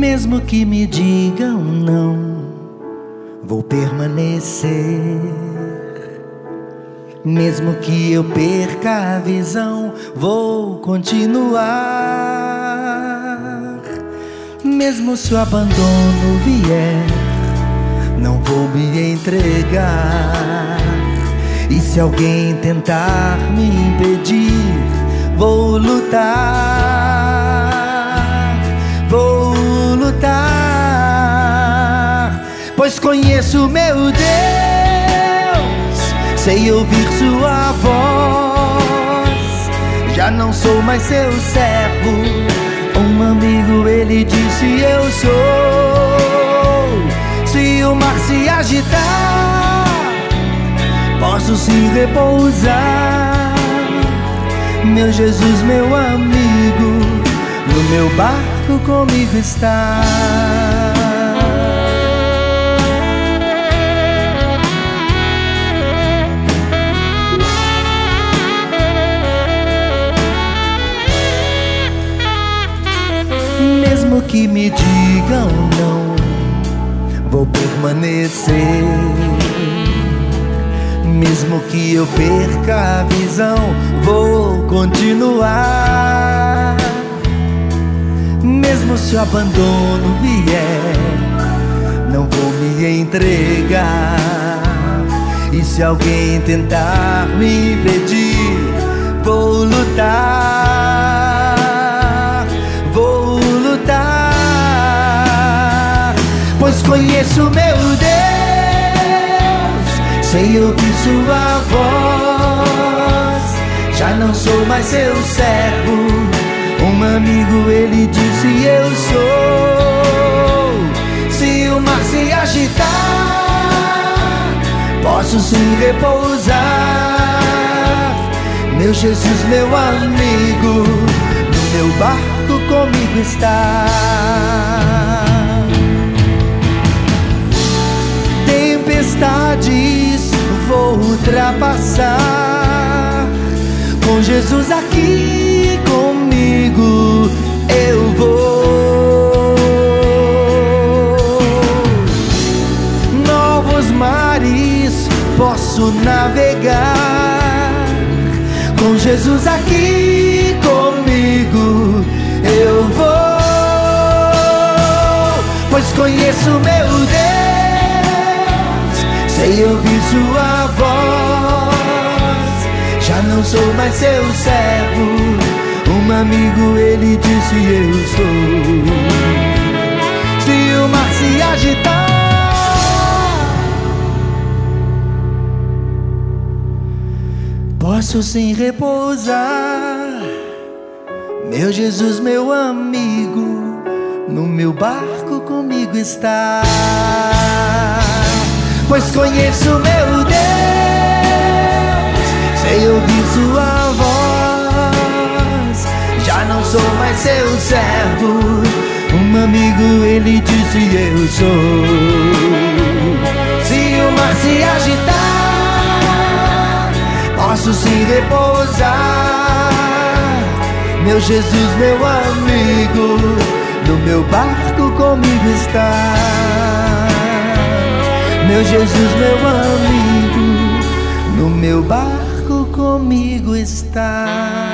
Mesmo que me digam não, vou permanecer. Mesmo que eu perca a visão, vou continuar. Mesmo se o abandono vier, não vou me entregar. E se alguém tentar me impedir, vou lutar. Vou lutar, pois conheço meu Deus, sei ouvir sua voz. Já não sou mais seu servo, um amigo ele disse eu sou. Se o mar se agitar, posso se repousar. Meu Jesus, meu amigo, no meu barco comigo está. Mesmo que me digam não, vou permanecer. Mesmo que eu perca a visão, vou continuar. Mesmo se o abandono vier, não vou me entregar. E se alguém tentar me impedir, vou lutar. Vou lutar, pois conheço meu Deus, sei ouvir sua voz. Já não sou mais seu servo, um amigo ele disse eu sou. Se o mar se agitar, posso se repousar. Meu Jesus, meu amigo, no meu barco comigo está. Tempestades vou ultrapassar, com Jesus aqui comigo eu vou. Novos mares posso navegar, com Jesus aqui comigo eu vou. Pois conheço meu Deus, sei ouvir sua voz. Já não sou mais seu servo, um amigo ele disse eu sou. Se o mar se agitar, posso sim repousar. Meu Jesus, meu amigo, no meu barco comigo está. Pois conheço meu Deus, sei ouvir sua voz. Já não sou mais seu servo, um amigo ele disse eu sou. Se o mar se agitar, posso se repousar. Meu Jesus, meu amigo, no meu barco comigo está. Meu Jesus, meu amigo, no meu barco comigo está.